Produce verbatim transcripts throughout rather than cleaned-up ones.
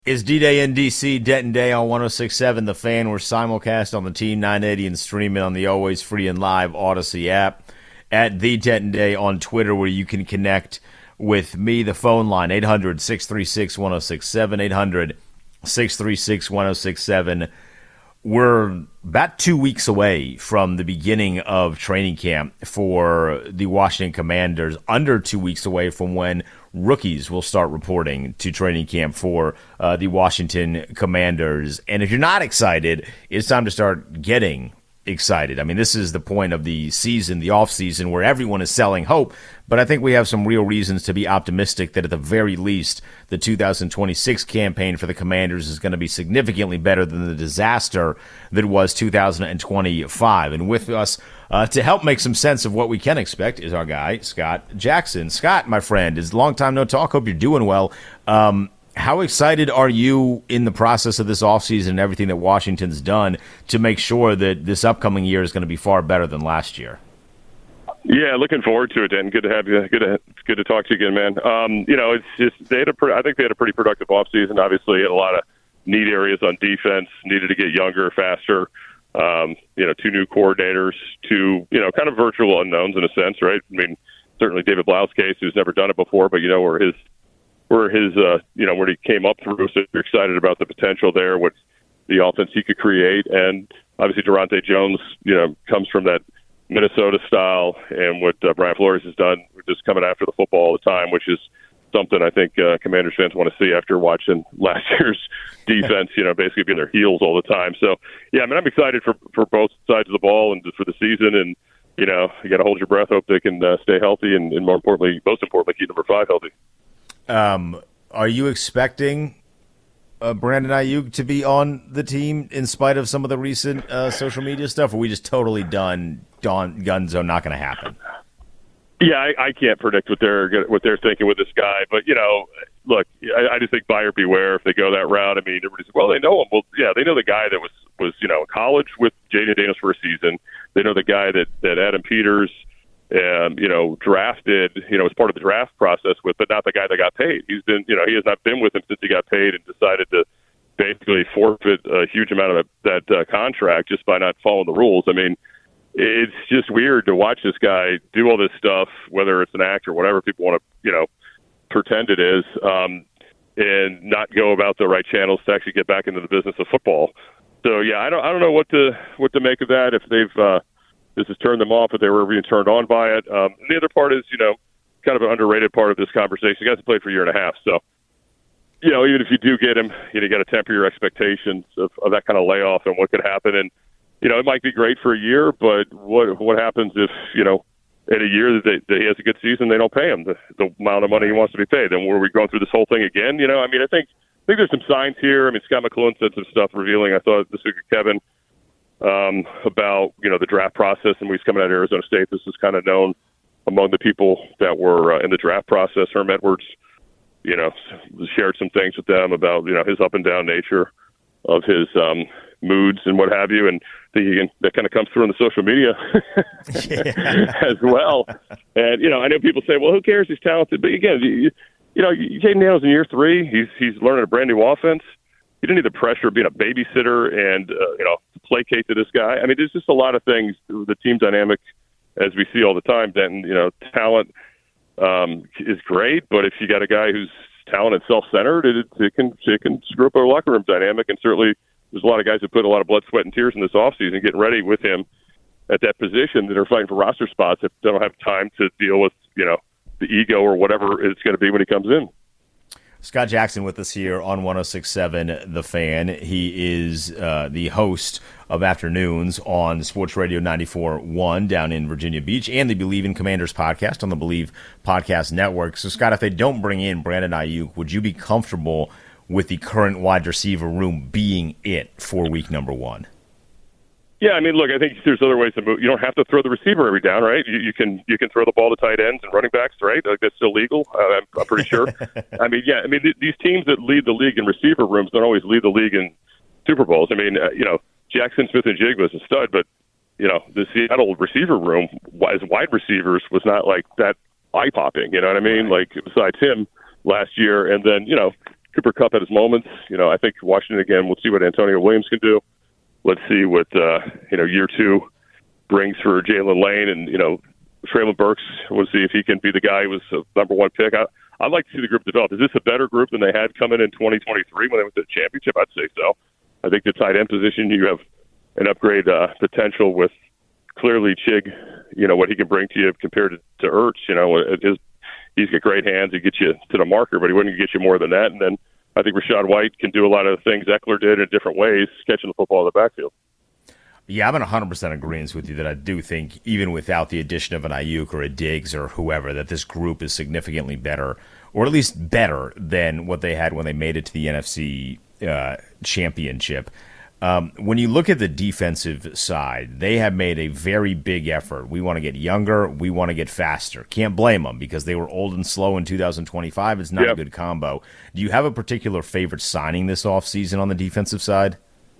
It's D-Day in D C, Denton Day on one oh six point seven The Fan. We're simulcast on the Team nine eighty and streaming on the always free and live Odyssey app. At The Denton Day on Twitter, where you can connect with me. The phone line, eight hundred, six three six, one oh six seven, eight hundred, six three six, one oh six seven. We're about two weeks away from the beginning of training camp for the Washington Commanders, under two weeks away from when rookies will start reporting to training camp for uh, the Washington Commanders. And if you're not excited, it's time to start getting excited. I mean, this is the point of the season, the off season, where everyone is selling hope. But I think we have some real reasons to be optimistic that at the very least, the two thousand twenty-six campaign for the Commanders is going to be significantly better than the disaster that was two thousand twenty-five. And with us uh, to help make some sense of what we can expect is our guy, Scott Jackson. Scott, my friend, it's a long time no talk. Hope you're doing well. Um, How excited are you in the process of this offseason and everything that Washington's done to make sure that this upcoming year is going to be far better than last year? Yeah, looking forward to it, Dan. Good to have you. Good to good to talk to you again, man. Um, you know, it's just they had a. Pre- I think they had a pretty productive offseason. Obviously, had a lot of need areas on defense. Needed to get younger, faster. Um, you know, two new coordinators, two you know, kind of virtual unknowns in a sense, right? I mean, certainly David Blau's case, who's never done it before, but you know where his where his uh, you know where he came up through. So you're excited about the potential there, what the offense he could create, and obviously Durante Jones, you know, comes from that Minnesota style, and what uh, Brian Flores has done, just coming after the football all the time, which is something I think uh, Commanders fans want to see after watching last year's defense, you know, basically be in their heels all the time. So, yeah, I mean, I'm excited for, for both sides of the ball and for the season, and, you know, you got to hold your breath, hope they can uh, stay healthy, and, and more importantly, most importantly, keep number five healthy. Um, are you expecting Uh, Brandon Aiyuk to be on the team in spite of some of the recent uh, social media stuff? Or are we just totally done, done gunzo, not going to happen? Yeah, I, I can't predict what they're what they're thinking with this guy, but you know, look, I, I just think buyer beware if they go that route. I mean, everybody's well, they know him. Well, yeah, they know the guy that was was you know in college with Jaden Daniels for a season. They know the guy that that Adam Peters, um, you know, drafted, you know, as part of the draft process with, but not the guy that got paid. He's been, you know, he has not been with him since he got paid and decided to basically forfeit a huge amount of that uh, contract just by not following the rules. I mean, it's just weird to watch this guy do all this stuff, whether it's an act or whatever people want to, you know, pretend it is, um, and not go about the right channels to actually get back into the business of football. So yeah, I don't, I don't know what to, what to make of that. If they've, uh, this has turned them off, but they were being turned on by it. Um, and the other part is, you know, kind of an underrated part of this conversation. The guy's played for a year and a half. So, you know, even if you do get him, you know, you got to temper your expectations of, of that kind of layoff and what could happen. And, you know, it might be great for a year, but what what happens if, you know, in a year that, they, that he has a good season, they don't pay him the, the amount of money he wants to be paid? Then were we going through this whole thing again? You know, I mean, I think I think there's some signs here. I mean, Scott McClellan said some stuff revealing, I thought, this week with Kevin, Um, about, you know, the draft process, and when he's coming out of Arizona State, this is kind of known among the people that were uh, in the draft process. Herm Edwards, you know, shared some things with them about, you know, his up and down nature of his um, moods and what have you, and the, that kind of comes through on the social media as well. And, you know, I know people say, well, who cares? He's talented. But again, you, you know, Jaden Daniels in year three, he's he's learning a brand new offense. You don't need the pressure of being a babysitter and, uh, you know, placate to this guy. I mean, there's just a lot of things. The team dynamic, as we see all the time, then, you know, talent um, is great, but if you got a guy who's talented, self-centered, it, it can it can screw up a locker room dynamic. And certainly there's a lot of guys who put a lot of blood, sweat, and tears in this offseason getting ready with him at that position that are fighting for roster spots if they don't have time to deal with, you know, the ego or whatever it's going to be when he comes in. Scott Jackson with us here on one oh six point seven The Fan. He is uh, the host of Afternoons on Sports Radio ninety-four point one down in Virginia Beach, and the Believe in Commanders podcast on the Believe Podcast Network. So, Scott, if they don't bring in Brandon Aiyuk, would you be comfortable with the current wide receiver room being it for week number one? Yeah, I mean, look, I think there's other ways to move. You don't have to throw the receiver every down, right? You, you can you can throw the ball to tight ends and running backs, right? Like, that's still legal, uh, I'm, I'm pretty sure. I mean, yeah, I mean, th- these teams that lead the league in receiver rooms don't always lead the league in Super Bowls. I mean, uh, you know, Jackson Smith-Njigba was a stud, but, you know, the Seattle receiver room, as wide receivers, was not like that eye-popping, you know what I mean? Like, besides him last year, and then, you know, Cooper Kupp had his moments. You know, I think Washington again. We'll see what Antonio Williams can do. Let's see what uh, you know year two brings for Jalen Lane, and you know Traylon Burks. We'll see if he can be the guy who was a number one pick. I, I'd like to see the group develop. Is this a better group than they had coming in twenty twenty-three when they went to the championship? I'd say so. I think the tight end position, you have an upgrade uh, potential with clearly Chig. You know what he can bring to you compared to, to Ertz. You know, it is. He's got great hands. He gets you to the marker, but he wouldn't get you more than that. And then I think Rachaad White can do a lot of the things Eckler did in different ways, catching the football in the backfield. Yeah, I'm in one hundred percent agreement with you that I do think even without the addition of an Ayuk or a Diggs or whoever, that this group is significantly better, or at least better than what they had when they made it to the N F C uh, championship. Um, when you look at the defensive side, they have made a very big effort. We want to get younger. We want to get faster. Can't blame them because they were old and slow in two thousand twenty-five. It's not yep. a good combo. Do you have a particular favorite signing this offseason on the defensive side?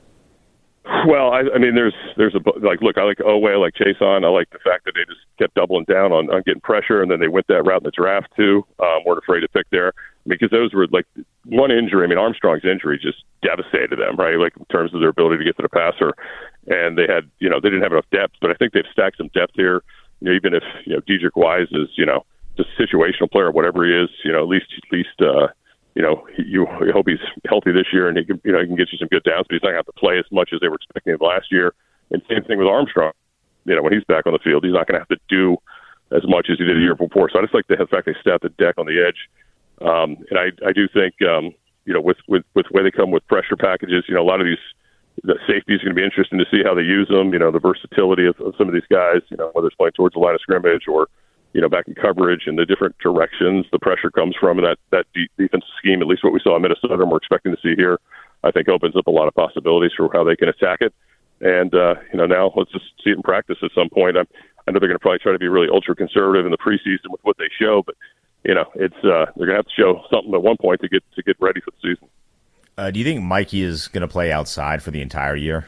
Well, I, I mean, there's there's a like look. I like Oweh, I like Chason. I like the fact that they just kept doubling down on, on getting pressure, and then they went that route in the draft too. Um, weren't afraid to pick there because those were like one injury. I mean, Armstrong's injury just devastated them, right? Like in terms of their ability to get to the passer, and they had you know they didn't have enough depth, but I think they've stacked some depth here. You know, even if you know Dedrick Wise is you know just a situational player, whatever he is, you know at least at least. Uh, You know, you, you hope he's healthy this year, and he can, you know, he can get you some good downs. But he's not going to have to play as much as they were expecting him last year. And same thing with Armstrong. You know, when he's back on the field, he's not going to have to do as much as he did a year before. So I just like the fact they stacked the deck on the edge. Um, and I, I do think, um, you know, with with with the way they come with pressure packages, you know, a lot of these the safety is going to be interesting to see how they use them. You know, the versatility of, of some of these guys. You know, whether it's playing towards the line of scrimmage or you know, back in coverage and the different directions the pressure comes from, and that, that deep defensive scheme, at least what we saw in Minnesota and we're expecting to see here, I think opens up a lot of possibilities for how they can attack it. And, uh, you know, now let's just see it in practice at some point. I'm, I know they're going to probably try to be really ultra-conservative in the preseason with what they show, but, you know, it's uh, they're going to have to show something at one point to get to get ready for the season. Uh, do you think Mikey is going to play outside for the entire year?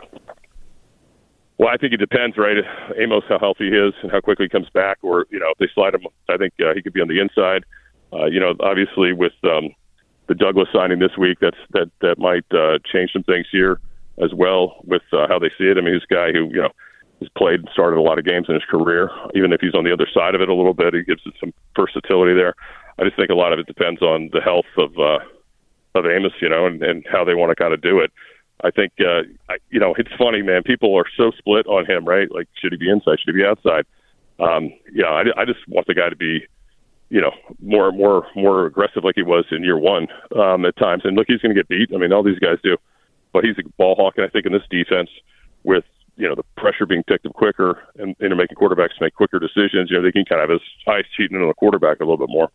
Well, I think it depends, right? Amos, how healthy he is and how quickly he comes back, or, you know, if they slide him, I think uh, he could be on the inside. Uh, you know, obviously with um, the Douglas signing this week, that's that that might uh, change some things here as well with uh, how they see it. I mean, he's a guy who, you know, has played and started a lot of games in his career. Even if he's on the other side of it a little bit, he gives it some versatility there. I just think a lot of it depends on the health of uh, of Amos, you know, and, and how they want to kind of do it. I think, uh, I, you know, it's funny, man. People are so split on him, right? Like, should he be inside? Should he be outside? Um, yeah, I, I just want the guy to be, you know, more, more, more aggressive like he was in year one um, at times. And look, he's going to get beat. I mean, all these guys do. But he's a ball hawk, and I think in this defense, with you know the pressure being picked up quicker and you know making quarterbacks make quicker decisions, you know they can kind of have his eyes cheating on the quarterback a little bit more.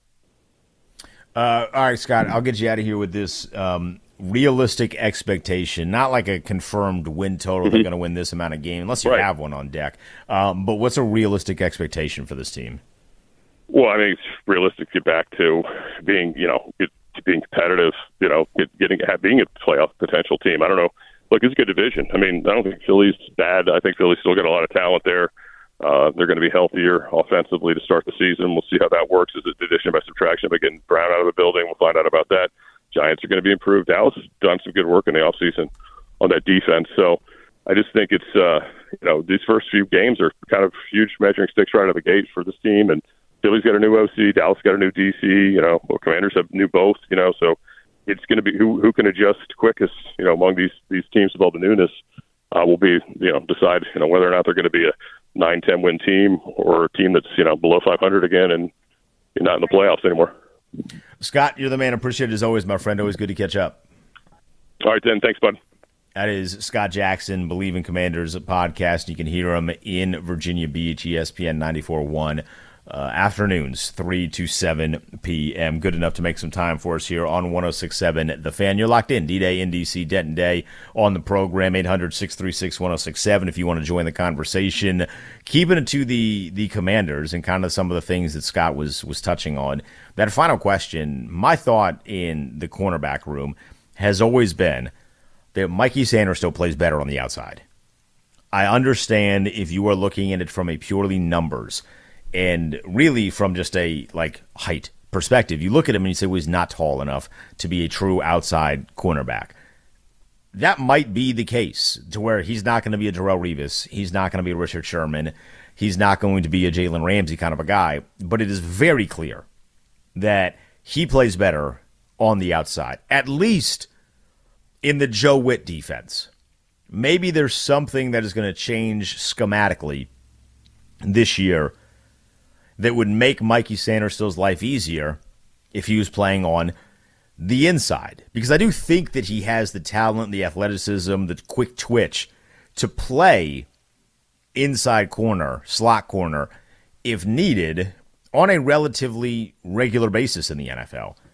Uh, all right, Scott, I'll get you out of here with this. Um, realistic expectation, not like a confirmed win total. Mm-hmm. They're going to win this amount of games, unless you right. have one on deck. Um, but what's a realistic expectation for this team? Well, I mean, it's realistic to get back to being, you know, get, to being competitive, you know, get, getting being a playoff potential team. I don't know. Look, it's a good division. I mean, I don't think Philly's bad. I think Philly's still got a lot of talent there. Uh, they're going to be healthier offensively to start the season. We'll see how that works as addition by subtraction. But getting Brown out of the building, we'll find out about that. Giants are going to be improved. Dallas has done some good work in the offseason on that defense. So I just think it's, uh, you know, these first few games are kind of huge measuring sticks right out of the gate for this team. And Philly's got a new O C. Dallas got a new D C. You know, well, Commanders have new both, you know. So it's going to be who who can adjust quickest, you know, among these, these teams with all the newness uh, will be, you know, decide, you know, whether or not they're going to be a nine ten win team or a team that's, you know, below five hundred again and you're not in the playoffs anymore. Scott, you're the man. Appreciate it as always, my friend. Always good to catch up. All right, then. Thanks, bud. That is Scott Jackson, Believe in Commanders podcast. You can hear him in Virginia Beach, E S P N ninety-four point one, uh, afternoons, three to seven p.m. Good enough to make some time for us here on one oh six point seven The Fan. You're locked in. D-Day, N D C, Denton Day on the program, eight hundred, six three six, one oh six seven if you want to join the conversation. Keeping it to the the Commanders and kind of some of the things that Scott was was touching on. That final question, my thought in the cornerback room has always been that Mikey Sanders still plays better on the outside. I understand if you are looking at it from a purely numbers and really from just a like height perspective, you look at him and you say, well, he's not tall enough to be a true outside cornerback. That might be the case to where he's not going to be a Darrelle Revis. He's not going to be a Richard Sherman. He's not going to be a Jalen Ramsey kind of a guy. But it is very clear that he plays better on the outside, at least in the Joe Witt defense. Maybe there's something that is going to change schematically this year that would make Mikey Sanderson's life easier if he was playing on the inside. Because I do think that he has the talent, the athleticism, the quick twitch to play inside corner, slot corner, if needed, on a relatively regular basis in the N F L.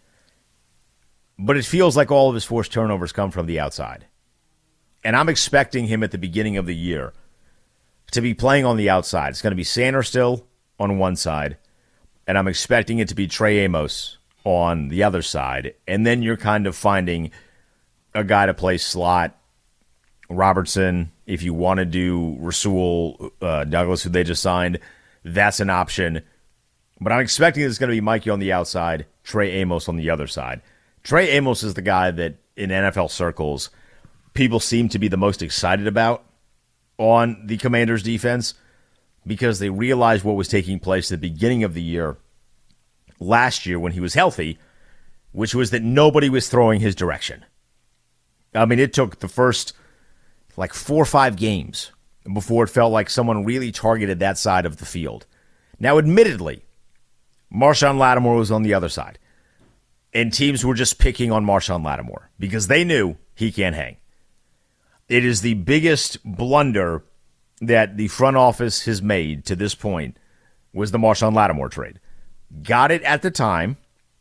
But it feels like all of his forced turnovers come from the outside. And I'm expecting him at the beginning of the year to be playing on the outside. It's going to be Sanders still on one side, and I'm expecting it to be Trey Amos on the other side. And then you're kind of finding a guy to play slot, Robertson. If you want to do Rasul uh, Douglas, who they just signed, that's an option. But I'm expecting it's going to be Mikey on the outside, Trey Amos on the other side. Trey Amos is the guy that in N F L circles people seem to be the most excited about on the Commanders' defense because they realized what was taking place at the beginning of the year last year when he was healthy, which was that nobody was throwing his direction. I mean, it took the first like four or five games before it felt like someone really targeted that side of the field. Now, admittedly, Marshawn Lattimore was on the other side, and teams were just picking on Marshawn Lattimore because they knew he can't hang. It is the biggest blunder that the front office has made to this point was the Marshawn Lattimore trade. Got it at the time.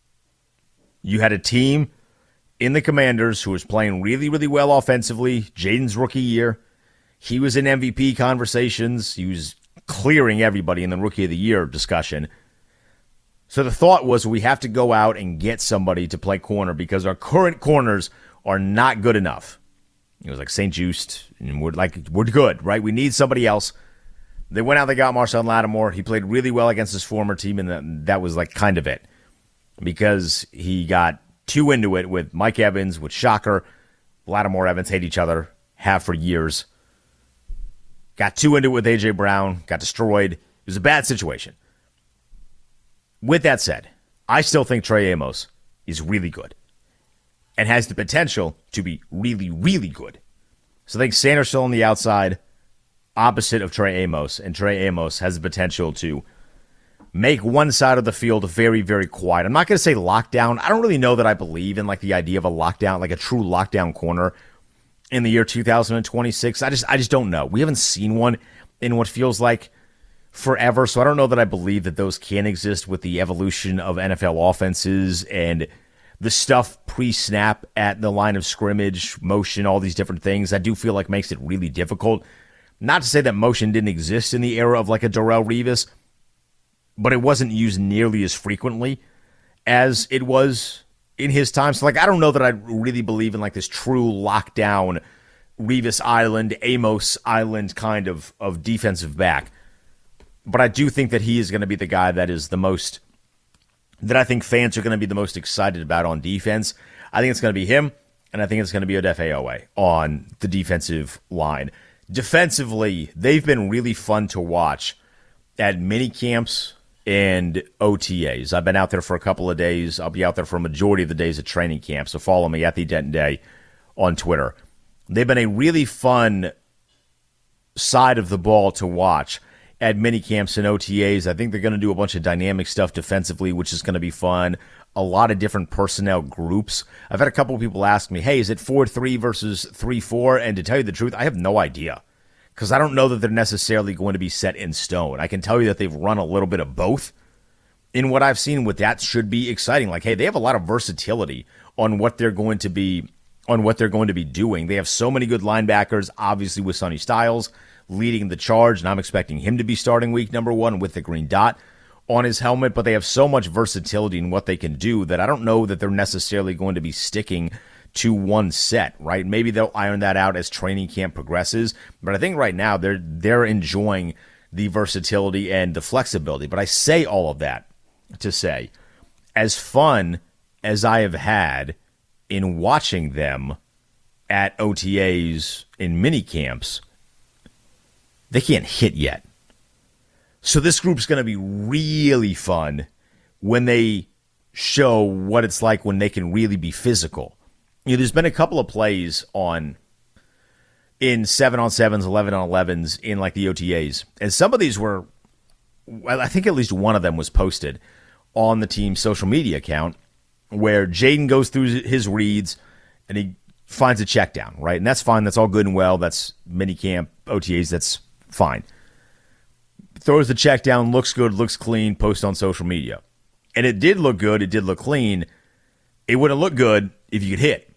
You had a team in the Commanders who was playing really, really well offensively. Jaden's rookie year. He was in M V P conversations. He was clearing everybody in the Rookie of the Year discussion. So the thought was we have to go out and get somebody to play corner because our current corners are not good enough. It was like Saint Just, and we're like, we're good, right? We need somebody else. They went out, they got Marshawn Lattimore. He played really well against his former team, and that, that was like kind of it. Because he got too into it with Mike Evans, with Shocker. Lattimore, Evans hate each other, have for years. Got too into it with A J. Brown, got destroyed. It was a bad situation. With that said, I still think Trey Amos is really good and has the potential to be really, really good. So I think Sanders still on the outside, opposite of Trey Amos, and Trey Amos has the potential to make one side of the field very, very quiet. I'm not going to say lockdown. I don't really know that I believe in like the idea of a lockdown, like a true lockdown corner in the year two thousand twenty-six. I just, I just don't know. We haven't seen one in what feels like forever, so I don't know that I believe that those can exist with the evolution of N F L offenses and the stuff pre-snap at the line of scrimmage, motion, all these different things. I do feel like makes it really difficult. Not to say that motion didn't exist in the era of like a Darrelle Revis, but it wasn't used nearly as frequently as it was in his time. So like I don't know that I really believe in like this true lockdown Revis Island, Amos Island kind of, of defensive back. But I do think that he is going to be the guy that is the most, that I think fans are going to be the most excited about on defense. I think it's going to be him, and I think it's going to be Odafe Oweh on the defensive line. Defensively, they've been really fun to watch at mini camps and O T As. I've been out there for a couple of days. I'll be out there for a majority of the days at training camp, so follow me at the Denton Day on Twitter. They've been a really fun side of the ball to watch at mini camps and O T As. I think they're going to do a bunch of dynamic stuff defensively, which is going to be fun. A lot of different personnel groups. I've had a couple of people ask me, hey, is it four three versus three four? And to tell you the truth, I have no idea. Because I don't know that they're necessarily going to be set in stone. I can tell you that they've run a little bit of both. In what I've seen with that should be exciting. Like, hey, they have a lot of versatility on what they're going to be on what they're going to be doing. They have so many good linebackers, obviously with Sonny Styles leading the charge, and I'm expecting him to be starting week number one with the green dot on his helmet, but they have so much versatility in what they can do that I don't know that they're necessarily going to be sticking to one set, right? Maybe they'll iron that out as training camp progresses, but I think right now they're they're enjoying the versatility and the flexibility. But I say all of that to say as fun as I have had in watching them at O T As in mini camps, they can't hit yet. So this group's going to be really fun when they show what it's like when they can really be physical. You know, there's been a couple of plays on in seven on sevens, eleven on elevens in like the O T As. And some of these were, well, I think at least one of them was posted on the team's social media account where Jaden goes through his reads and he finds a check down, right? And that's fine. That's all good and well. That's minicamp, O T As. That's fine. Throws the check down, looks good, looks clean, posts on social media. And it did look good. It did look clean. It wouldn't look good if you could hit.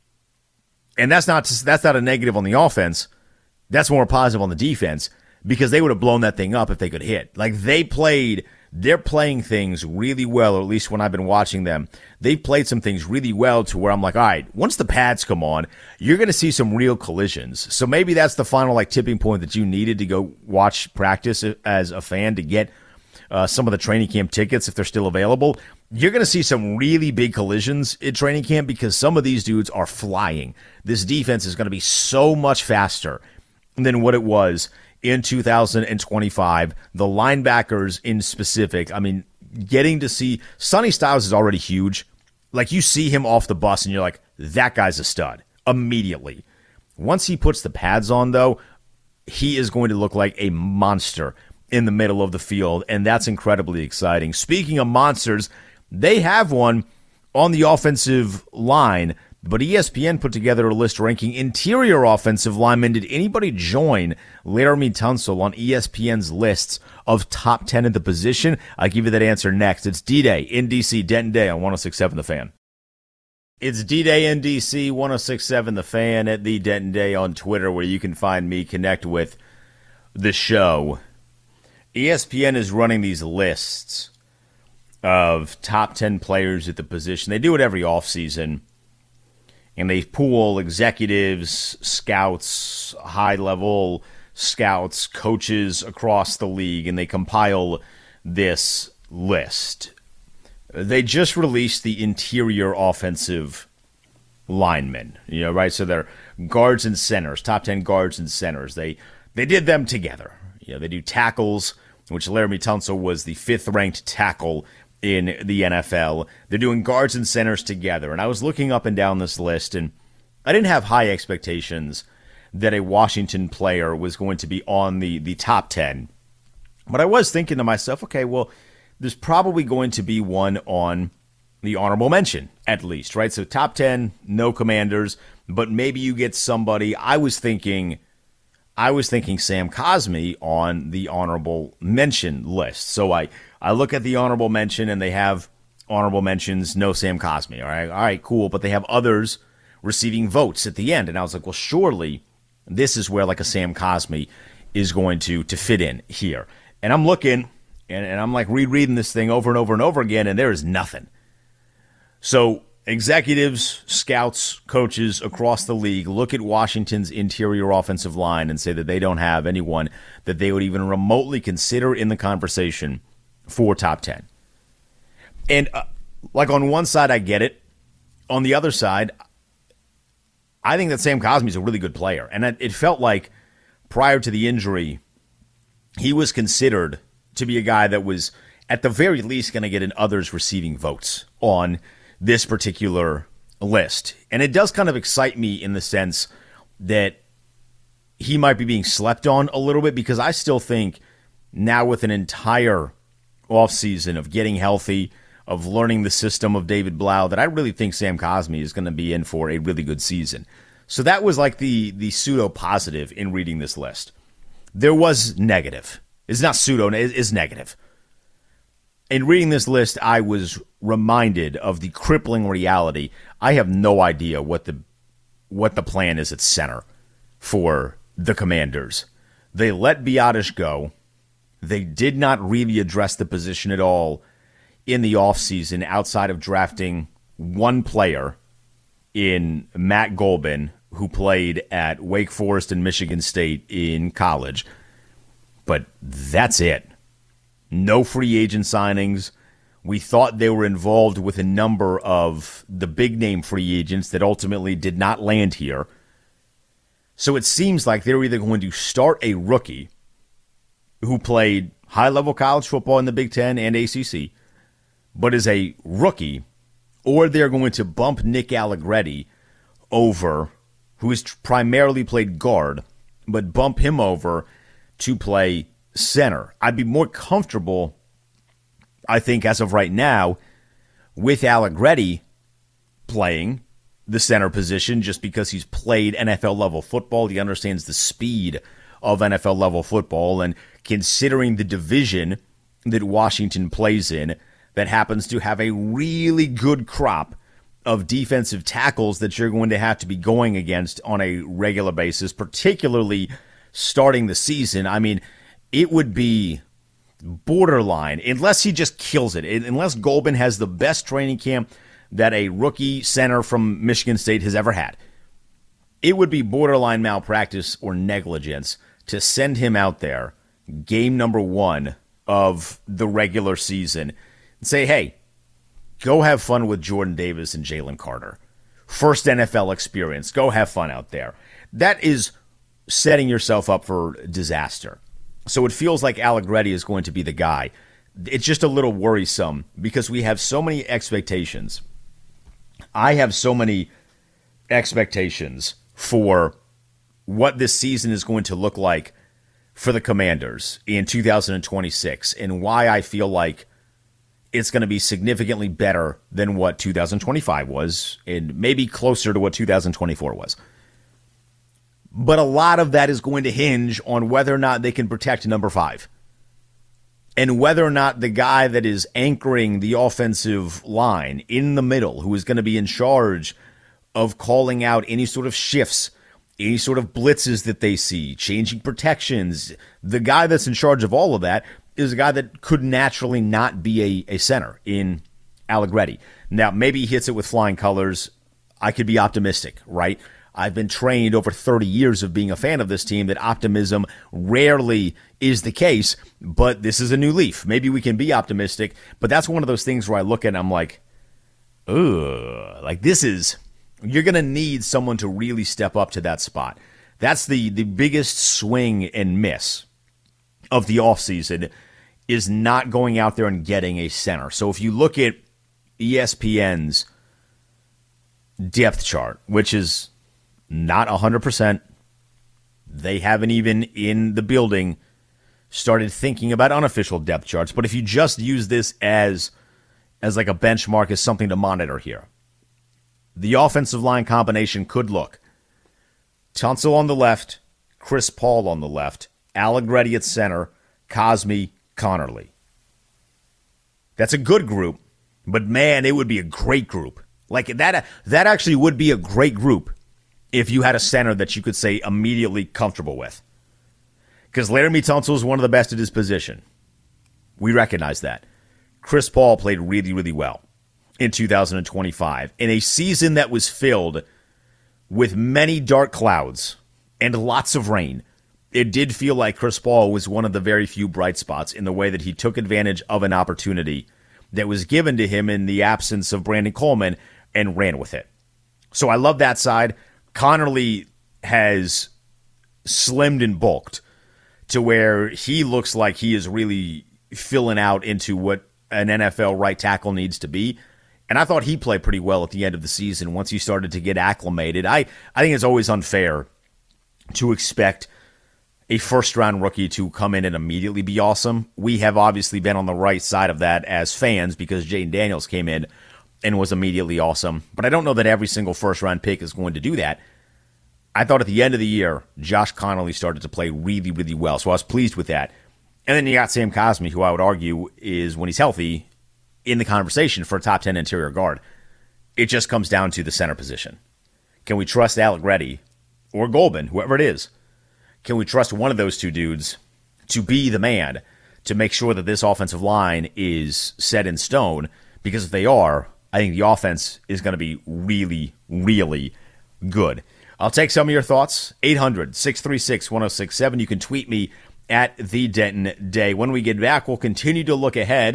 And that's not that's not a negative on the offense. That's more positive on the defense because they would have blown that thing up if they could hit. Like they played, they're playing things really well, or at least when I've been watching them. They've played some things really well to where I'm like, all right, once the pads come on, you're going to see some real collisions. So maybe that's the final like tipping point that you needed to go watch practice as a fan to get uh, some of the training camp tickets if they're still available. You're going to see some really big collisions in training camp because some of these dudes are flying. This defense is going to be so much faster than what it was in two thousand twenty-five. The linebackers in specific, I mean, getting to see Sonny Styles is already huge. Like you see him off the bus and you're like, that guy's a stud immediately. Once he puts the pads on, though, he is going to look like a monster in the middle of the field, and that's incredibly exciting. Speaking of monsters, they have one on the offensive line, but E S P N put together a list ranking interior offensive linemen. Did anybody join Laremy Tunsil on E S P N's lists of top ten at the position? I'll give you that answer next. It's D-Day in D C, Denton Day on one oh six point seven The Fan. It's D-Day in D C, one oh six point seven The Fan at the Denton Day on Twitter, where you can find me, connect with the show. E S P N is running these lists of top ten players at the position. They do it every offseason, and they pool executives, scouts, high-level scouts, coaches across the league, and they compile this list. They just released the interior offensive linemen, you know, right? So they're guards and centers, top ten guards and centers. They they did them together. You know, they do tackles, which Laremy Tunsil was the fifth-ranked tackle in the N F L. They're doing guards and centers together. And I was looking up and down this list, and I didn't have high expectations that a Washington player was going to be on the, the top ten. But I was thinking to myself, okay, well, there's probably going to be one on the honorable mention, at least, right? So top ten, no Commanders, but maybe you get somebody. I was thinking... I was thinking Sam Cosmi on the honorable mention list. So I, I look at the honorable mention, and they have honorable mentions, no Sam Cosmi. All right, all right, cool. But they have others receiving votes at the end. And I was like, well, surely this is where like a Sam Cosmi is going to, to fit in here. And I'm looking, and, and I'm like rereading this thing over and over and over again, and there is nothing. So executives, scouts, coaches across the league look at Washington's interior offensive line and say that they don't have anyone that they would even remotely consider in the conversation for top ten. And uh, like on one side, I get it. On the other side, I think that Sam Cosmi is a really good player. And it, it felt like prior to the injury, he was considered to be a guy that was at the very least going to get an others receiving votes on this particular list. And it does kind of excite me in the sense that he might be being slept on a little bit, because I still think now with an entire offseason of getting healthy, of learning the system of David Blau, that I really think Sam Cosmi is going to be in for a really good season. So that was like the, the pseudo-positive in reading this list. There was negative. It's not pseudo, it's negative. In reading this list, I was reminded of the crippling reality. I have no idea what the what the plan is at center for the Commanders. They let Biadasz go. They did not really address the position at all in the offseason outside of drafting one player in Matt Golbin, who played at Wake Forest and Michigan State in college. But that's it. No free agent signings. We thought they were involved with a number of the big-name free agents that ultimately did not land here. So it seems like they're either going to start a rookie who played high-level college football in the Big Ten and A C C, but is a rookie, or they're going to bump Nick Allegretti over, who has primarily played guard, but bump him over to play center. I'd be more comfortable, I think, as of right now, with Allegretti playing the center position just because he's played N F L-level football. He understands the speed of N F L-level football, and considering the division that Washington plays in that happens to have a really good crop of defensive tackles that you're going to have to be going against on a regular basis, particularly starting the season. I mean, it would be borderline, unless he just kills it, unless Golban has the best training camp that a rookie center from Michigan State has ever had. It would be borderline malpractice or negligence to send him out there game number one of the regular season and say, hey, go have fun with Jordan Davis and Jalen Carter. First N F L experience. Go have fun out there. That is setting yourself up for disaster. So it feels like Allegretti is going to be the guy. It's just a little worrisome because we have so many expectations. I have so many expectations for what this season is going to look like for the Commanders in two thousand twenty-six and why I feel like it's going to be significantly better than what two thousand twenty-five was and maybe closer to what two thousand twenty-four was. But a lot of that is going to hinge on whether or not they can protect number five and whether or not the guy that is anchoring the offensive line in the middle, who is going to be in charge of calling out any sort of shifts, any sort of blitzes that they see, changing protections, the guy that's in charge of all of that is a guy that could naturally not be a, a center in Allegretti. Now, maybe he hits it with flying colors. I could be optimistic, right? I've been trained over thirty years of being a fan of this team that optimism rarely is the case, but this is a new leaf. Maybe we can be optimistic, but that's one of those things where I look at it and I'm like, ugh, like this is, you're going to need someone to really step up to that spot. That's the, the biggest swing and miss of the offseason is not going out there and getting a center. So if you look at E S P N's depth chart, which is not one hundred percent, they haven't even in the building started thinking about unofficial depth charts. But if you just use this as, as like a benchmark, as something to monitor here, the offensive line combination could look Tunsil on the left, Chris Paul on the left, Allegretti at center, Cosmi, Connerly. That's a good group, but man, it would be a great group. Like that, that actually would be a great group if you had a center that you could say immediately comfortable with. Because Laramie Tunsil is one of the best at his position. We recognize that. Chris Paul played really, really well in two thousand twenty-five in a season that was filled with many dark clouds and lots of rain. It did feel like Chris Paul was one of the very few bright spots in the way that he took advantage of an opportunity that was given to him in the absence of Brandon Coleman and ran with it. So I love that side. Connerly has slimmed and bulked to where he looks like he is really filling out into what an N F L right tackle needs to be. And I thought he played pretty well at the end of the season once he started to get acclimated. I, I think it's always unfair to expect a first-round rookie to come in and immediately be awesome. We have obviously been on the right side of that as fans because Jayden Daniels came in and was immediately awesome. But I don't know that every single first-round pick is going to do that. I thought at the end of the year, Josh Connerly started to play really, really well, so I was pleased with that. And then you got Sam Cosmi, who I would argue is, when he's healthy, in the conversation for a top ten interior guard. It just comes down to the center position. Can we trust Allegretti or Golban, whoever it is? Can we trust one of those two dudes to be the man to make sure that this offensive line is set in stone? Because if they are, I think the offense is going to be really, really good. I'll take some of your thoughts. eight hundred, six three six, one oh six seven. You can tweet me at The Denton Day. When we get back, we'll continue to look ahead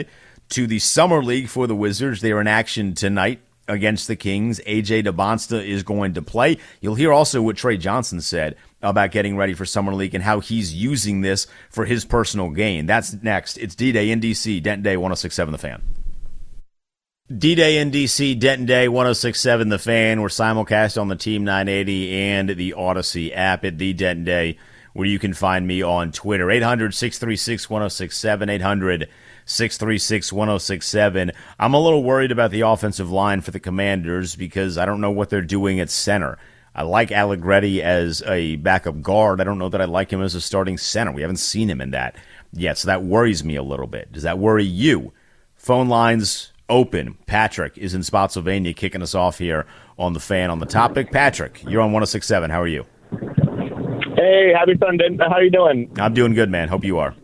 to the Summer League for the Wizards. They are in action tonight against the Kings. A J DeBonsta is going to play. You'll hear also what Trey Johnson said about getting ready for Summer League and how he's using this for his personal gain. That's next. It's D-Day in D C, Denton Day, one oh six point seven The Fan. D-Day in D C, Denton Day, one oh six point seven The Fan. We're simulcast on the Team nine eighty and the Odyssey app at The Denton Day, where you can find me on Twitter. eight hundred, six three six, one oh six seven, eight hundred, six three six, one oh six seven. I'm a little worried about the offensive line for the Commanders because I don't know what they're doing at center. I like Allegretti as a backup guard. I don't know that I like him as a starting center. We haven't seen him in that yet, so that worries me a little bit. Does that worry you? Phone lines open. Patrick is in Spotsylvania kicking us off here on The Fan on the topic. Patrick, you're on one oh six point seven. How are you? Hey, happy Sunday. How are you doing? I'm doing good, man. Hope you are.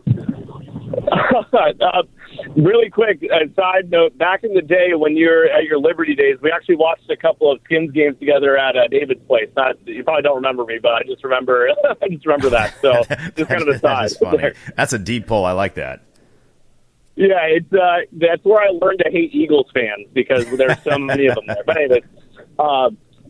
uh, really quick, uh, side note, back in the day when you're at your Liberty days, we actually watched a couple of Skins games together at uh, David's place. Not, you probably don't remember me, but I just remember I just remember that. So just kind of a side. Funny. That's a deep pull. I like that. Yeah, it's uh, that's where I learned to hate Eagles fans because there's so many of them there. But anyway, uh,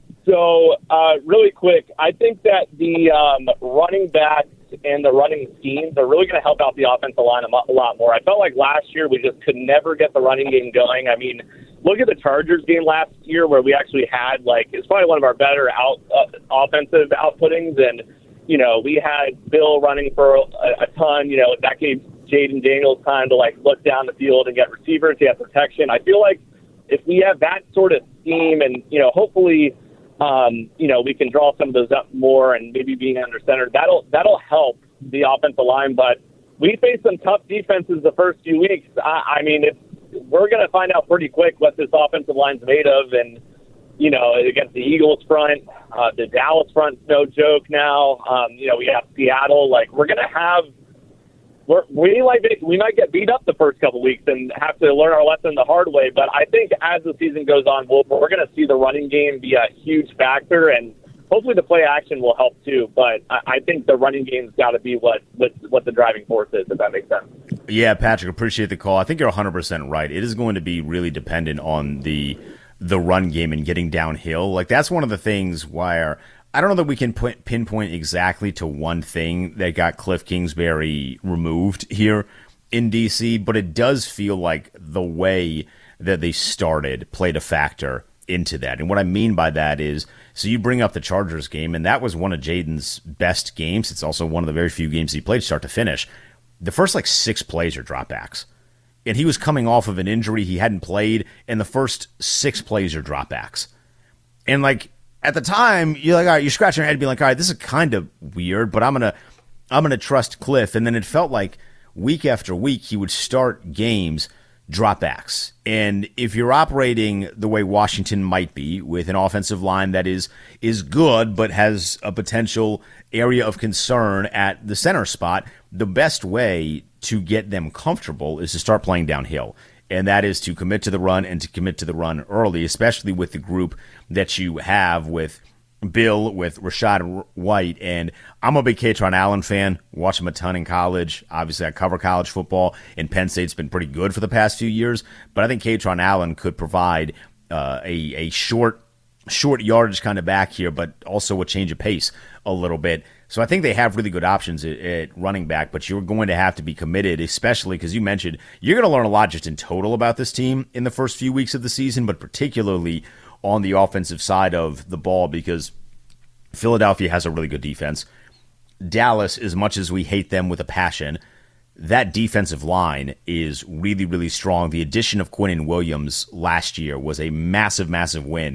so uh, really quick, I think that the um, running backs and the running schemes are really going to help out the offensive line a lot more. I felt like last year we just could never get the running game going. I mean, look at the Chargers game last year where we actually had, like, it's probably one of our better out uh, offensive outputtings. And, you know, we had Bill running for a, a ton. You know, that gave Jaden Daniels time to, like, look down the field and get receivers, he had protection. I feel like if we have that sort of scheme and, you know, hopefully – Um, you know, we can draw some of those up more and maybe being under center. That'll that'll help the offensive line. But we faced some tough defenses the first few weeks. I, I mean, it's, we're going to find out pretty quick what this offensive line's made of. And, you know, against the Eagles front, uh, the Dallas front's no joke now. Um, you know, we have Seattle. Like, we're going to have we're, we like we might get beat up the first couple of weeks and have to learn our lesson the hard way. But I think as the season goes on, we'll, we're going to see the running game be a huge factor, and hopefully the play action will help too. But I, I think the running game's got to be what, what what the driving force is, if that makes sense. Yeah, Patrick, appreciate the call. I think you're one hundred percent right. It is going to be really dependent on the the run game and getting downhill. Like, that's one of the things where I don't know that we can put, pinpoint exactly to one thing that got Cliff Kingsbury removed here in D C, but it does feel like the way that they started played a factor into that. And what I mean by that is, so you bring up the Chargers game, and that was one of Jaden's best games. It's also one of the very few games he played start to finish. The first, like, six plays are dropbacks. And he was coming off of an injury he hadn't played, and the first six plays are dropbacks. And, like, at the time, you're like, all right, you're scratching your head, being like, all right, this is kind of weird, but I'm gonna, I'm gonna trust Cliff. And then it felt like week after week he would start games dropbacks. And if you're operating the way Washington might be, with an offensive line that is is good but has a potential area of concern at the center spot, the best way to get them comfortable is to start playing downhill. And that is to commit to the run and to commit to the run early, especially with the group that you have with Bill, with Rachaad White. And I'm a big Kaytron Allen fan. Watch him a ton in college. Obviously, I cover college football, and Penn State's been pretty good for the past few years. But I think Kaytron Allen could provide uh, a, a short, short yardage kind of back here, but also a change of pace a little bit. So I think they have really good options at, at running back, but you're going to have to be committed, especially because you mentioned you're going to learn a lot just in total about this team in the first few weeks of the season, but particularly on the offensive side of the ball, because Philadelphia has a really good defense. Dallas, as much as we hate them with a passion, that defensive line is really, really strong. The addition of Quinnen Williams last year was a massive, massive win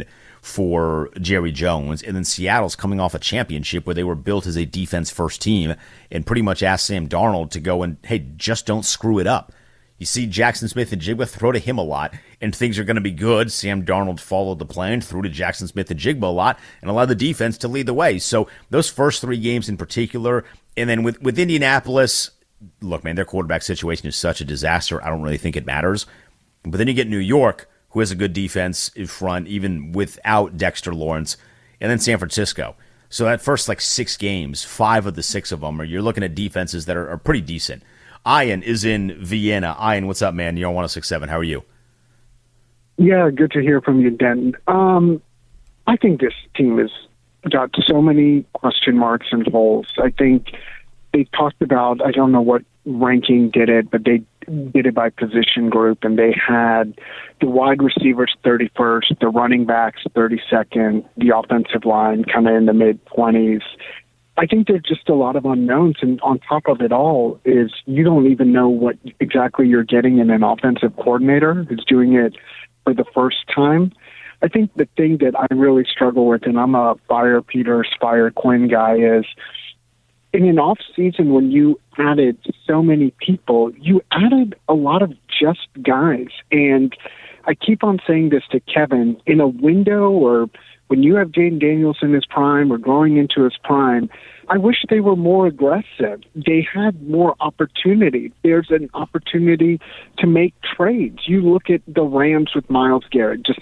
for Jerry Jones. And then Seattle's coming off a championship where they were built as a defense-first team and pretty much asked Sam Darnold to go and, hey, just don't screw it up. You see Jackson Smith-Njigba throw to him a lot, and things are going to be good. Sam Darnold followed the plan, threw to Jackson Smith-Njigba a lot, and allowed the defense to lead the way. So those first three games in particular, and then with, with Indianapolis, look, man, their quarterback situation is such a disaster. I don't really think it matters. But then you get New York, who has a good defense in front, even without Dexter Lawrence, and then San Francisco. So that first, like, six games, five of the six of them, are you're looking at defenses that are, are pretty decent. Ian is in Vienna. Ian, what's up, man? You're on one oh six point seven. How are you? Yeah, good to hear from you, Denton. Um, I think this team has got so many question marks and holes. I think they talked about, I don't know what ranking did it, but they did it by position group, and they had the wide receivers thirty-first, the running backs thirty-second, the offensive line kind of in the mid-twenties. I think there's just a lot of unknowns, and on top of it all is you don't even know what exactly you're getting in an offensive coordinator who's doing it for the first time. I think the thing that I really struggle with, and I'm a fire Peters, fire Quinn guy, is in an off season when you added so many people, you added a lot of just guys. And I keep on saying this to Kevin, in a window or when you have Jaden Daniels in his prime or growing into his prime, I wish they were more aggressive. They had more opportunity. There's an opportunity to make trades. You look at the Rams with Myles Garrett, just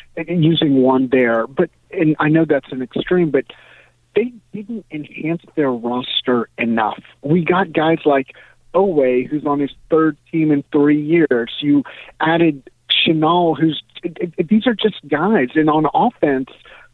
using one there. But and I know that's an extreme, but they didn't enhance their roster enough. We got guys like Owe, who's on his third team in three years. You added Chenal, who's – these are just guys. And on offense,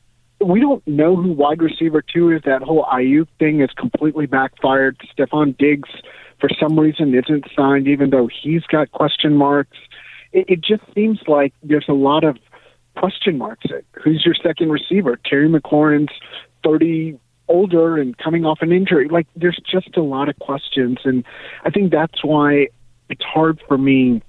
we don't know who wide receiver two is. That whole Ayuk thing is completely backfired. Stephon Diggs, for some reason, isn't signed, even though he's got question marks. It, it just seems like there's a lot of question marks. Who's your second receiver? Terry McLaurin's thirty older and coming off an injury. Like, there's just a lot of questions, and I think that's why it's hard for me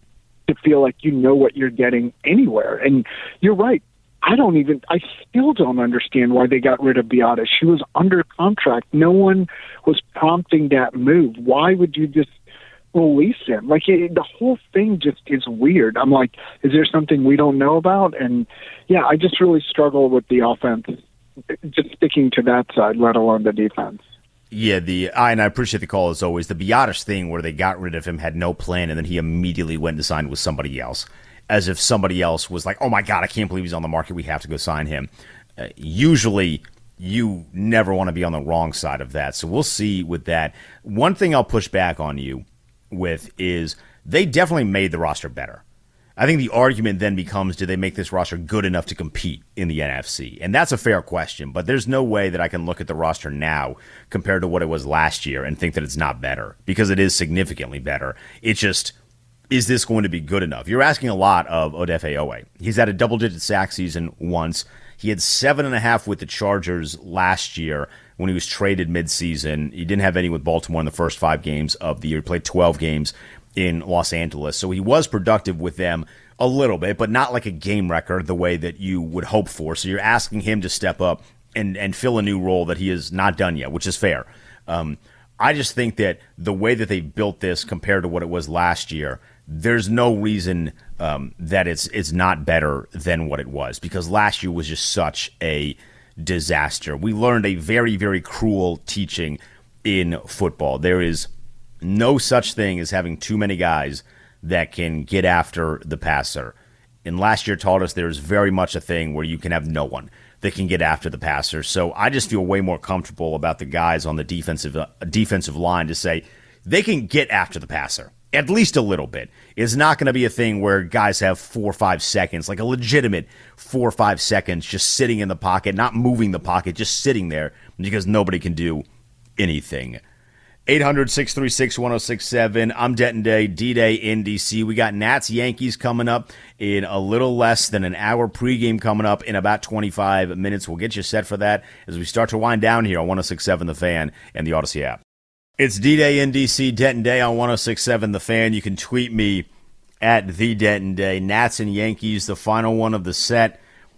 to feel like you know what you're getting anywhere. And you're right. I don't even, I still don't understand why they got rid of Biadasz. She was under contract. No one was prompting that move. Why would you just release him? Like, it, the whole thing just is weird. I'm like, is there something we don't know about? And yeah, I just really struggle with the offense, just sticking to that side, let alone the defense. Yeah, the I and I appreciate the call as always. The Biadasz thing where they got rid of him, had no plan, and then he immediately went and signed with somebody else, as if somebody else was like, oh my God, I can't believe he's on the market, we have to go sign him. Uh, usually, you never want to be on the wrong side of that, so we'll see with that. One thing I'll push back on you with is they definitely made the roster better. I think the argument then becomes, did they make this roster good enough to compete in the N F C? And that's a fair question, but there's no way that I can look at the roster now compared to what it was last year and think that it's not better, because it is significantly better. It's just, is this going to be good enough? You're asking a lot of Odafe Oweh. He's had a double-digit sack season once. He had seven and a half with the Chargers last year when he was traded midseason. He didn't have any with Baltimore in the first five games of the year. He played twelve games in Los Angeles. So he was productive with them a little bit, but not like a game record the way that you would hope for. So you're asking him to step up and, and fill a new role that he has not done yet, which is fair. Um, I just think that the way that they built this compared to what it was last year, there's no reason um, that it's it's not better than what it was, because last year was just such a disaster. We learned a very, very cruel teaching in football. There is no such thing as having too many guys that can get after the passer. And last year taught us there's very much a thing where you can have no one that can get after the passer. So I just feel way more comfortable about the guys on the defensive uh, defensive line to say they can get after the passer, at least a little bit. It's not going to be a thing where guys have four or five seconds, like a legitimate four or five seconds just sitting in the pocket, not moving the pocket, just sitting there because nobody can do anything. eight hundred, six three six, one oh six seven. I'm Denton Day, D-Day in D C. We got Nats Yankees coming up in a little less than an hour. Pregame coming up in about twenty-five minutes. We'll get you set for that as we start to wind down here on one oh six point seven The Fan and the Odyssey app. It's D-Day in D C, Denton Day on one oh six point seven The Fan. You can tweet me at the Denton Day. Nats and Yankees, the final one of the set.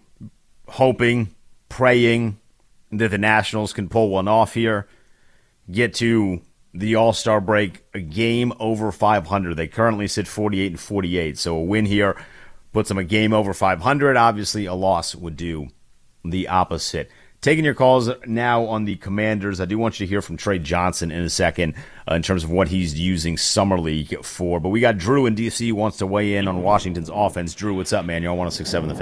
Hoping, praying that the Nationals can pull one off here. Get to the All-Star break, a game over five hundred. They currently sit forty-eight and forty-eight, so a win here puts them a game over five hundred. Obviously, a loss would do the opposite. Taking your calls now on the Commanders. I do want you to hear from Trey Johnson in a second uh, in terms of what he's using Summer League for. But we got Drew in D C wants to weigh in on Washington's offense. Drew, what's up, man? You're on one oh six point seven The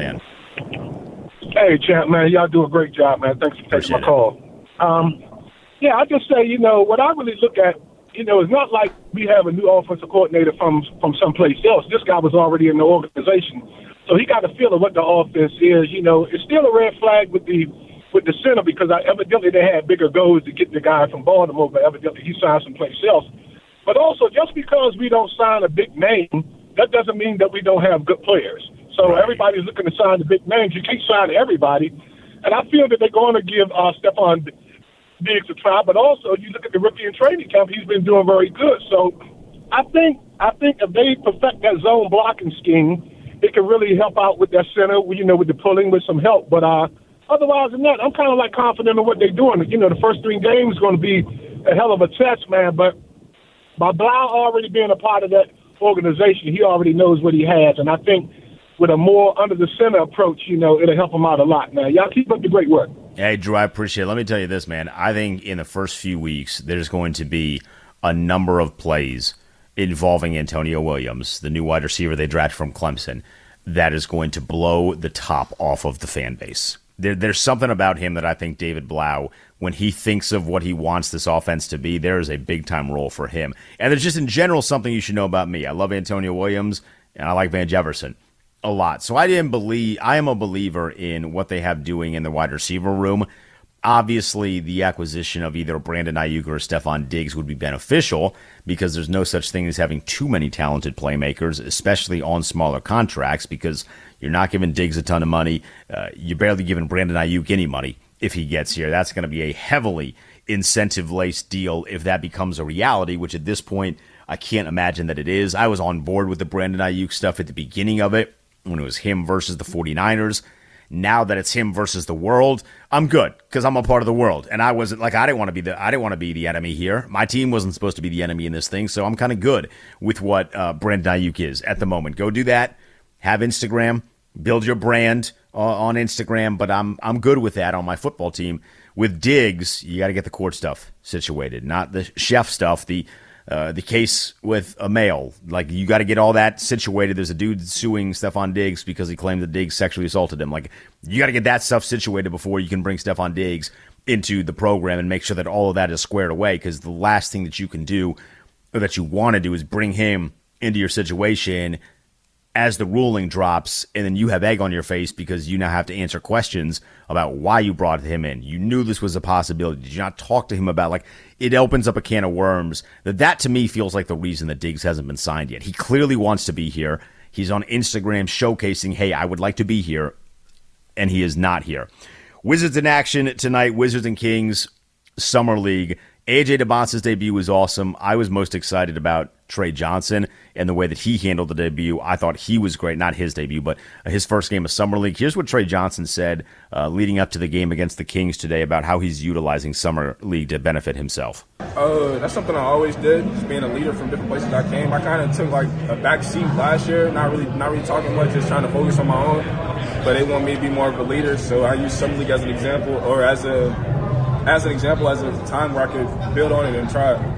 Fan. Hey, champ, man. Y'all do a great job, man. Thanks for taking Appreciate my call. Um, yeah, I just say, you know, what I really look at you know, it's not like we have a new offensive coordinator from from someplace else. This guy was already in the organization, so he got a feel of what the offense is. You know, it's still a red flag with the with the center because I, evidently they had bigger goals to get the guy from Baltimore, but evidently he signed someplace else. But also, just because we don't sign a big name, that doesn't mean that we don't have good players. So right. Everybody's looking to sign the big names. You can't sign everybody. And I feel that they're going to give uh, Stephon Diggs a try. But also, you look at the rookie in training camp; he's been doing very good. So I think I think if they perfect that zone blocking scheme, it can really help out with that center. You know, with the pulling, with some help. But uh, otherwise than that, I'm kind of like confident in what they're doing. You know, the first three games is going to be a hell of a test, man. But by Blau already being a part of that organization, he already knows what he has, and I think with a more under the center approach, you know, it'll help him out a lot, man. Y'all keep up the great work. Hey, Drew, I appreciate it. Let me tell you this, man. I think in the first few weeks, there's going to be a number of plays involving Antonio Williams, the new wide receiver they drafted from Clemson, that is going to blow the top off of the fan base. There, there's something about him that I think David Blau, when he thinks of what he wants this offense to be, there is a big-time role for him. And there's just in general something you should know about me. I love Antonio Williams, and I like Van Jefferson a lot. So I didn't believe I am a believer in what they have doing in the wide receiver room. Obviously, the acquisition of either Brandon Ayuk or Stephon Diggs would be beneficial because there's no such thing as having too many talented playmakers, especially on smaller contracts, because you're not giving Diggs a ton of money. Uh, you're barely giving Brandon Ayuk any money if he gets here. That's going to be a heavily incentive-laced deal if that becomes a reality, which at this point, I can't imagine that it is. I was on board with the Brandon Ayuk stuff at the beginning of it, when it was him versus the 49ers. Now that it's him versus the world, I'm good because I'm a part of the world. And I wasn't like I didn't want to be the I didn't want to be the enemy here. My team wasn't supposed to be the enemy in this thing, so I'm kind of good with what uh, Brandon Ayuk is at the moment. Go do that. Have Instagram. Build your brand uh, on Instagram. But I'm I'm good with that on my football team. With Diggs, you got to get the court stuff situated, not the chef stuff. The Uh, the case with a male, like you got to get all that situated. There's a dude suing Stephon Diggs because he claimed that Diggs sexually assaulted him. Like you got to get that stuff situated before you can bring Stephon Diggs into the program and make sure that all of that is squared away. Because the last thing that you can do, or that you want to do, is bring him into your situation as the ruling drops, and then you have egg on your face because you now have to answer questions about why you brought him in. You knew this was a possibility. Did you not talk to him about, like, it opens up a can of worms. That that to me feels like the reason that Diggs hasn't been signed yet. He clearly wants to be here. He's on Instagram showcasing, hey, I would like to be here, and he is not here. Wizards in action tonight, Wizards and Kings, Summer League. A J DeBonce's debut was awesome. I was most excited about Trey Johnson and the way that he handled the debut. I thought he was great. Not his debut, but his first game of Summer League. Here's what Trey Johnson said uh, leading up to the game against the Kings today about how he's utilizing Summer League to benefit himself. Uh, that's something I always did, just being a leader from different places I came. I kind of took like a back seat last year, not really not really talking much, just trying to focus on my own. But they want me to be more of a leader, so I use Summer League as an example, or as a as an example, as a time where I could build on it and try it.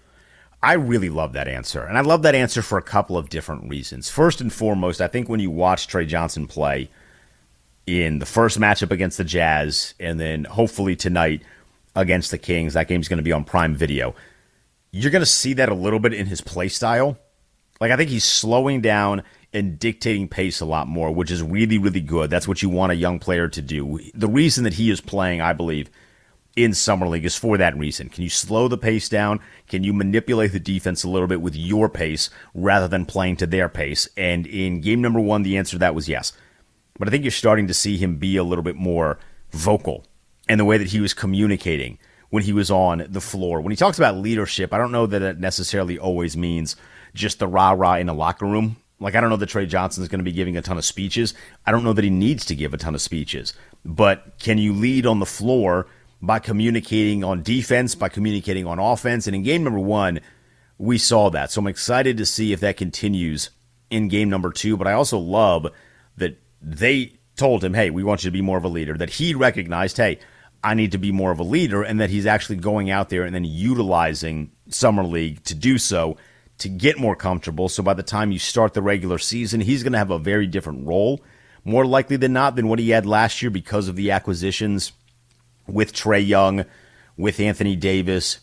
I really love that answer, and I love that answer for a couple of different reasons. First and foremost, I think when you watch Trey Johnson play in the first matchup against the Jazz, and then hopefully tonight against the Kings, that game's going to be on Prime Video, you're going to see that a little bit in his play style. Like, I think he's slowing down and dictating pace a lot more, which is really, really good. That's what you want a young player to do. The reason that he is playing, I believe, in Summer League is for that reason. Can you slow the pace down? Can you manipulate the defense a little bit with your pace rather than playing to their pace? And in game number one, the answer to that was yes. But I think you're starting to see him be a little bit more vocal in the way that he was communicating when he was on the floor. When he talks about leadership, I don't know that it necessarily always means just the rah-rah in the locker room. Like, I don't know that Trey Johnson is going to be giving a ton of speeches. I don't know that he needs to give a ton of speeches. But can you lead on the floor by communicating on defense, by communicating on offense? And in game number one, we saw that. So I'm excited to see if that continues in game number two. But I also love that they told him, hey, we want you to be more of a leader, that he recognized, hey, I need to be more of a leader, and that he's actually going out there and then utilizing Summer League to do so, to get more comfortable. So by the time you start the regular season, he's going to have a very different role, more likely than not, than what he had last year because of the acquisitions with Trae Young, with Anthony Davis,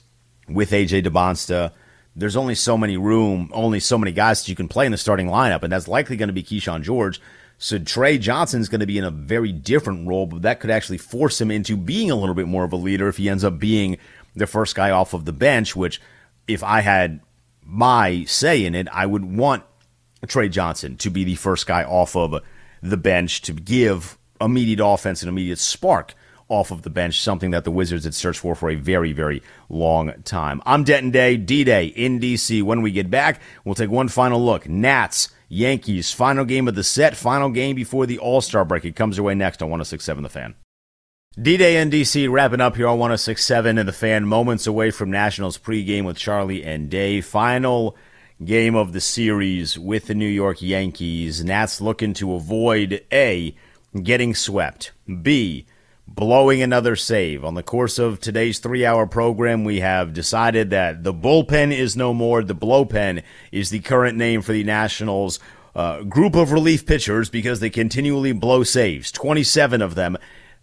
with A J DeBonsta, there's only so many room, only so many guys that you can play in the starting lineup, and that's likely going to be Keyshawn George. So Trey Johnson's going to be in a very different role, but that could actually force him into being a little bit more of a leader if he ends up being the first guy off of the bench, which if I had my say in it, I would want Trey Johnson to be the first guy off of the bench to give immediate offense and immediate spark off of the bench, something that the Wizards had searched for for a very, very long time. I'm Denton Day, D-Day in D C. When we get back, we'll take one final look. Nats, Yankees, final game of the set, final game before the All-Star break. It comes your way next on one oh six point seven The Fan. D-Day in D C wrapping up here on one oh six point seven and The Fan, moments away from Nationals pregame with Charlie and Dave. Final game of the series with the New York Yankees. Nats looking to avoid A, getting swept, B, blowing another save. On the course of today's three-hour program, we have decided that the bullpen is no more. The blowpen is the current name for the Nationals' uh, group of relief pitchers because they continually blow saves. twenty-seven of them.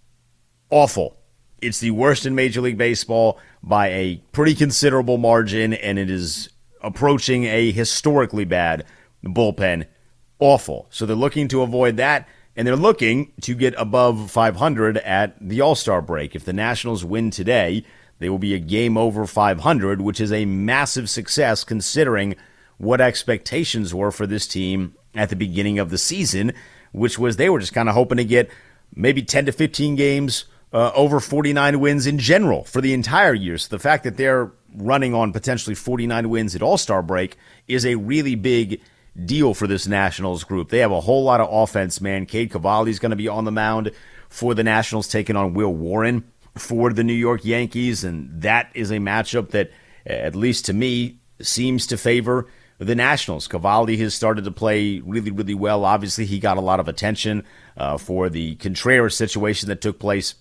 Awful. It's the worst in Major League Baseball by a pretty considerable margin, and it is approaching a historically bad bullpen. Awful. So they're looking to avoid that. And they're looking to get above five hundred at the All-Star break. If the Nationals win today, they will be a game over five hundred, which is a massive success considering what expectations were for this team at the beginning of the season, which was they were just kind of hoping to get maybe ten to fifteen games uh, over forty-nine wins in general for the entire year. So the fact that they're running on potentially forty-nine wins at All-Star break is a really big deal for this Nationals group. They have a whole lot of offense, man. Cade Cavalli's going to be on the mound for the Nationals, taking on Will Warren for the New York Yankees, and that is a matchup that, at least to me, seems to favor the Nationals. Cavalli has started to play really, really well. Obviously, he got a lot of attention uh, for the Contreras situation that took place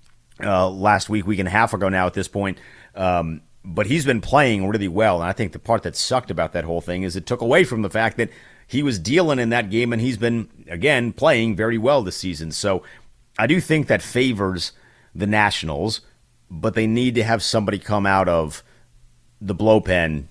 uh, last week, week and a half ago now at this point. Um, But he's been playing really well, and I think the part that sucked about that whole thing is it took away from the fact that he was dealing in that game, and he's been, again, playing very well this season. So I do think that favors the Nationals, but they need to have somebody come out of the blowpen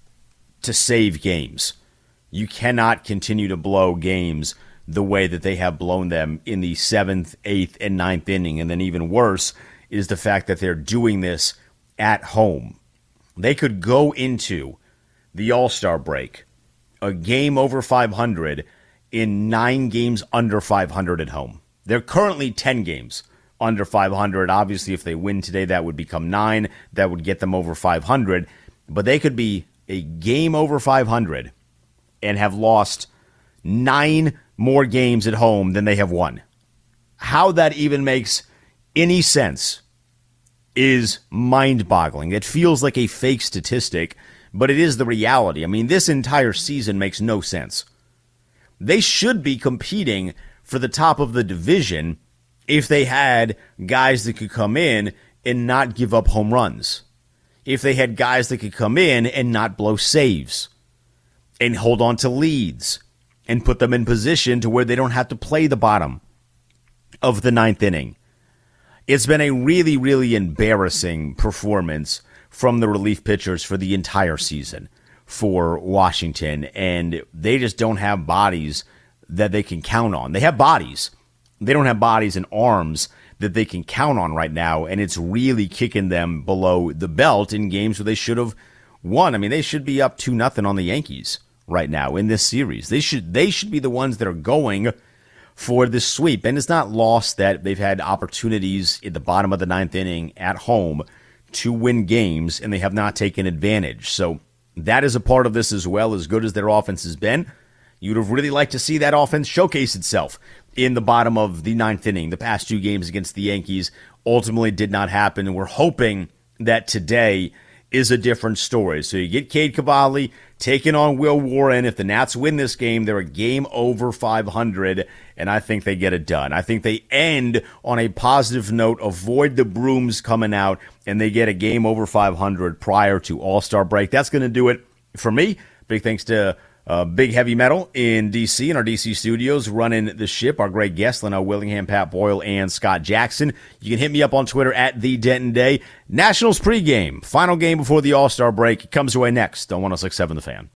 to save games. You cannot continue to blow games the way that they have blown them in the seventh, eighth, and ninth inning, and then even worse is the fact that they're doing this at home. They could go into the All-Star break a game over five hundred in nine games under five hundred at home. They're currently ten games under five hundred. Obviously, if they win today, that would become nine. That would get them over five hundred. But they could be a game over five hundred and have lost nine more games at home than they have won. How that even makes any sense is mind-boggling. It feels like a fake statistic, but it is the reality. I mean, this entire season makes no sense. They should be competing for the top of the division if they had guys that could come in and not give up home runs. If they had guys that could come in and not blow saves and hold on to leads and put them in position to where they don't have to play the bottom of the ninth inning. It's been a really, really embarrassing performance from the relief pitchers for the entire season for Washington, and they just don't have bodies that they can count on. They have bodies. They don't have bodies and arms that they can count on right now, and it's really kicking them below the belt in games where they should have won. I mean, they should be up two nothing on the Yankees right now in this series. They should they should be the ones that are going for this sweep. And it's not lost that they've had opportunities at the bottom of the ninth inning at home to win games, and they have not taken advantage. So that is a part of this as well. As good as their offense has been, you'd have really liked to see that offense showcase itself in the bottom of the ninth inning. The past two games against the Yankees ultimately did not happen, and we're hoping that today is a different story. So you get Cade Cavalli taking on Will Warren. If the Nats win this game, they're a game over five hundred, and I think they get it done. I think they end on a positive note, avoid the brooms coming out, and they get a game over five hundred prior to All-Star break. That's going to do it for me. Big thanks to Uh, big heavy metal in D C, in our D C studios, running the ship. Our great guests, Leno Willingham, Pat Boyle, and Scott Jackson. You can hit me up on Twitter at The Denton Day. Nationals pregame, final game before the All-Star break, comes away next on one oh six point seven The Fan.